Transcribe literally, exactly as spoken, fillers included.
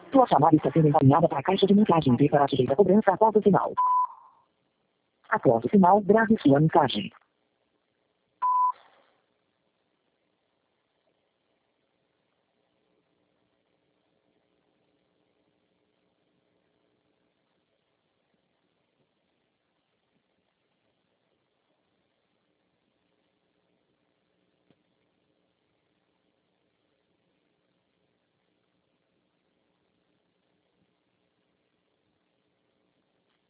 Sua chamada está sendo encaminhada para a caixa de mensagem e para a direita cobrança após o sinal. Após o sinal, grave sua mensagem.